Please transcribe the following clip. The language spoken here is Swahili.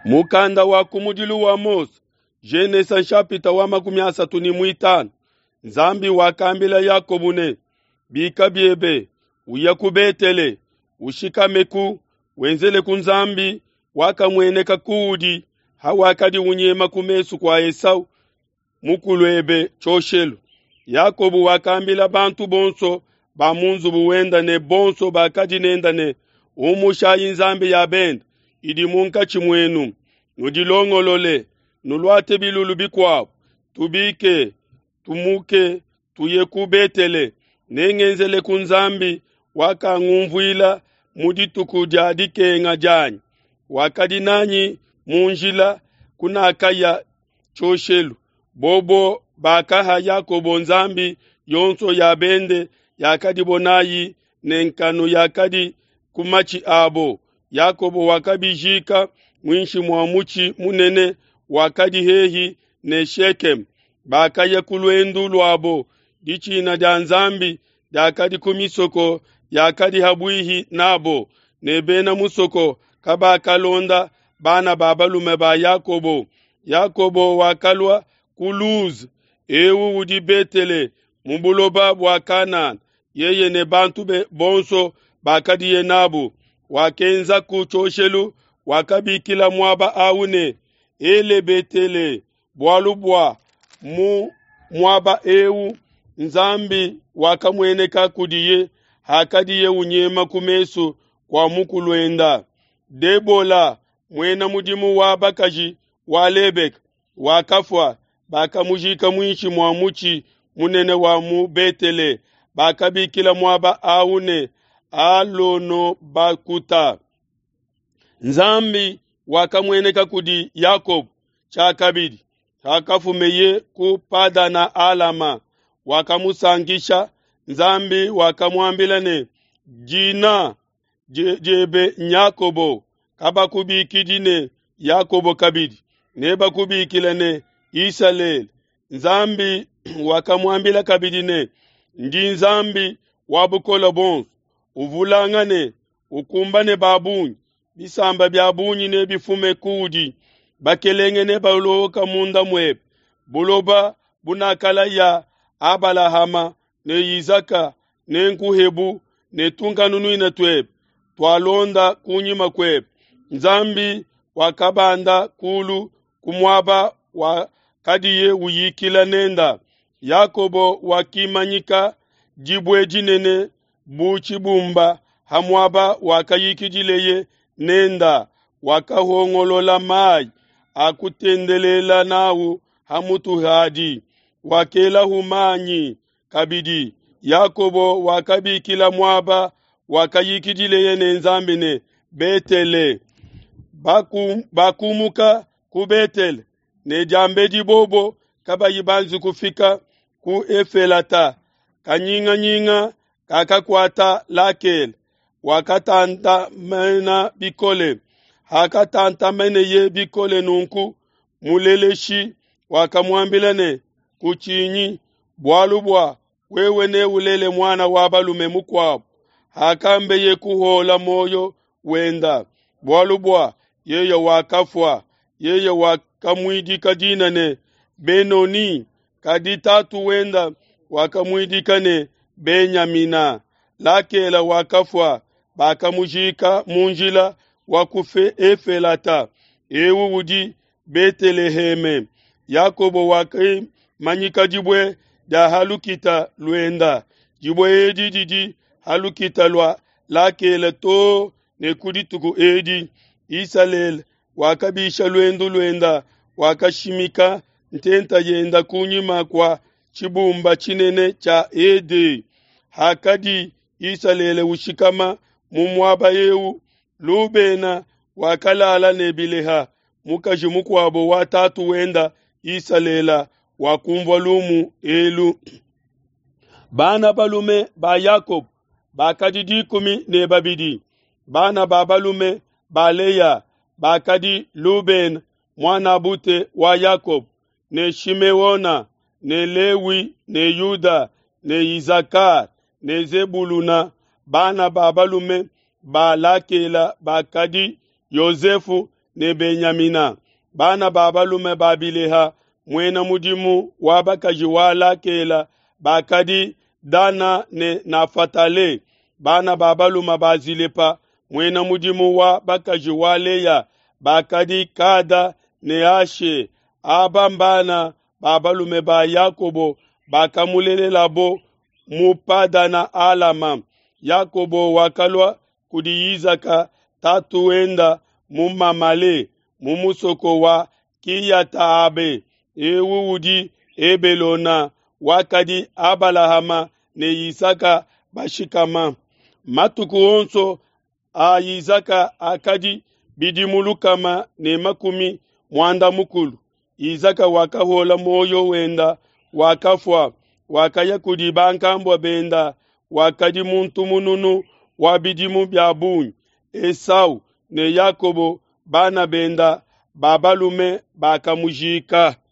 Mukanda wa kumudilu wa Mose, Genesis chapita wa 35. Nzambi wakambila Yakobo ne, bika biebe, uyakubetele, ushikameku, wenzele kunzambi, wakamweneka kuudi, hawakadi unyema kumesu kwa Esau, mukulwebe choshelu. Yakobo wakambila bantu bonso, bamunzu buwenda ne bonso bakadi nenda ne, umushayi nzambi ya benda, idi munka chimwenu, nudilongolole, nulwate bilulu bikwao, tubike, tumuke, tuyekubetele, nengenzele kunzambi, waka ngumvuila, mudituku jadike ngajanyi, wakadi nanyi, munjila, kuna akaya choshelu, bobo, bakaha Yakobo nzambi, yonso ya bende, yakadi bonayi, nenkanu yakadi kumachi abo, Yakobo wakabijika, mwinshi mwamuchi munene, wakadi hehi, ne Shekem, bakaya kulwendu lwabo, dichi na danzambi, yakadi kumisoko, yakadi habuihi nabo, nebena musoko, kabaka londa, bana babalume ba Yakobo, Yakobo wakalwa kuluz, ewu udi betele, mumbuloba wakanan, yeye ne bantu bonso, bakadi ye nabu, wakenza kuchoshelu, wakabikila mwaba aune, ele betele, bwalubwa, mwaba ewu, nzambi wakamweneka kudiye, hakadiye unyema kumesu, kwa mukulwenda. Debola, mwena mudimu wabakaji, walebek, wakafwa, bakamujika mwinchi mwamuchi, munene wa mu betele, bakabikila mwaba aune, alono bakuta. Nzambi wakamweneka kudi Yakob chakabidi, hakafumeye kupada na alama, wakamusangisha. Nzambi wakamwambilane, jina jebe Yakobo, kaba kubikidine Yakobo kabidi, neba kubikilane Israel. Nzambi wakamwambila kabidine, ndi nzambi wabukola bonsu, uvulangane, ukumbane babunyi, bisamba byabunyi ne bifume kudi, bakelenge ne baloka munda mwebe, buloba bunakala ya Abalahama, ne Izaka, ne nkuhebu, ne tunkanunu ina twebe, twalonda kunyima kwebe. Nzambi wakabanda kulu kumwaba wakadiye uyikila nenda. Yakobo wakimanyika jibwe jinene buchibumba, hamwaba wakayikijileye nenda, wakahongolola mai, akutendelela nawu hamutuhadi, wakela humanyi kabidi. Yakobo wakabikila mwaba, wakayikijileye nenzambi ne Betele, bakumuka ku Betele, ne jambeji bobo, kabayibanzi kufika ku Efelata, kanyinga nyinga, kakakwata Lakel, wakatanta mena bikole, hakatanta mene ye bikole nunku, muleleshi, wakamwambilane, kuchinyi, bwalubwa, wewe ne ulele mwana wabalume mukwabu, hakambe ye kuhola moyo wenda, bwalubwa, yeye wakafwa, yeye wakamwidika dinane, Benoni, kaditatu wenda, wakamwidika ne Benyamina. Lakela wakafwa, bakamujika munjila, wakufe Efelata, ewu udi Beteleheme. Yakobo wakai manyika jibwe da halukita luenda, jibwe edi didi halukita lwa, lakela to ne kudituku edi. Israel wakabisha luenda, wakashimika ntenta yenda kunyima kwa chibumba chinene cha ede. Hakadi Israel ushikama mumwaba yewu, Lubena wakalala nebileha, mukajimuku wabo watatu wenda Israela wakumva lumu elu. Bana balume ba Yakob, bakadi kumi ne babidi, bana babalume ba Leya, bakadi Luben, mwana bute wa Yakob, ne Shimeona, ne Lewi, ne Yuda, ne Izakar, ne Zebuluna, bana babalume ba Lakela, bakadi Yosefu, ne Benyamina. Bana babalume babileha mwena mudimu wabakaji wala kela bakadi Dana ne Nafatale. Bana babaluma bazilepa mwena mudimu wa bakaji waleya bakadi Kada ne Ashe. Abambana babalume ba Yakobo bakamulele labo mupada na Alama. Yakobo wakalwa kudi Izaka tatuenda mumamale mumusoko wa Kiyataabe ewudi ebelona wakadi Abalahama ne Isaka bashikama. Matuku onso a Isaka akadi bidimulukama ne makumi mwanda mukulu. Isaka wakahola moyo wenda wakafwa wakaya kudi bankambwa benda wakadi muntu mununu wabidimu byabunyu. Esau ne Yakobo bana benda babalume bakamujika.